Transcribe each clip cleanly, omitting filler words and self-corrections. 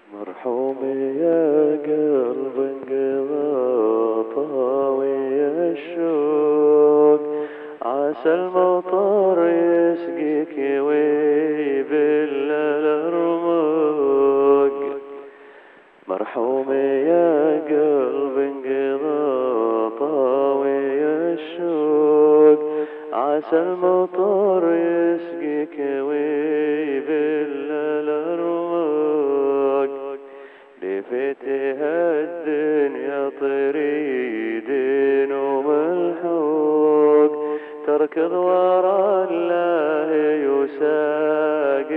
مرحوم يا قلب انقضى طاوي الشوق، عسى المطر يسقيك ويبل الارموق. مرحوم يا قلب انقضى طاوي الشوق، عسى المطر يسقيك ويبل الارموق. لفتها الدنيا طريد وملحوق، تركض ورا الله يساق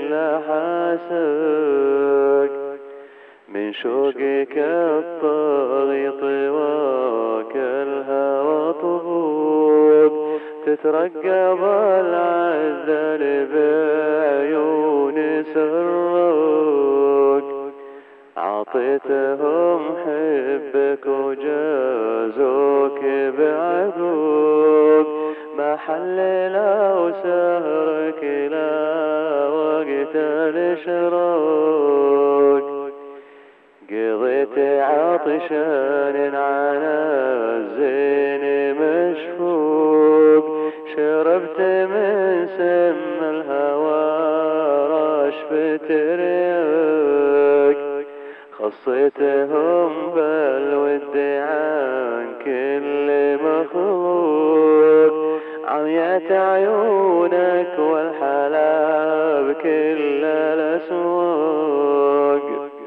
لحاسق. من شوقك الطاغي طواك الهوى طبوق، تترقب العذل بعيون سروق. عطيتهم حبك وجازوك بعقوق، ما حللوا سهرك لا وقت الاشراق. قضيت عطشان على الزين مشفوق، شربت من سم الهوى رشفة رياق. خصيتهم بالود عن كل مخلوق، عميت عيونك والحلا بكل الأسواق.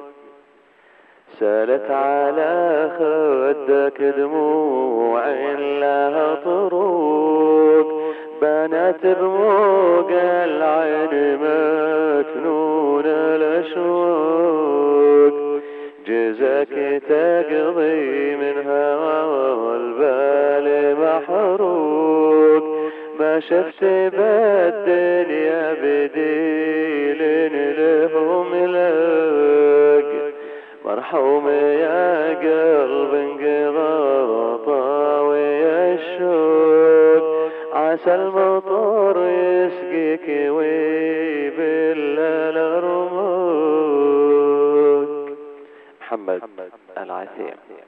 سالت على خدك دموع لها طروق، بنت بموج العين مكنون الأشواق. جزاك تقضي من هوى البال محروق، ما شفت بالدنيا بديل لهم لاق. مرحوم يا قلب انقضى طاوي الشوق، عسى المطر يسقيك ويبل الارموق. محمد العثيم.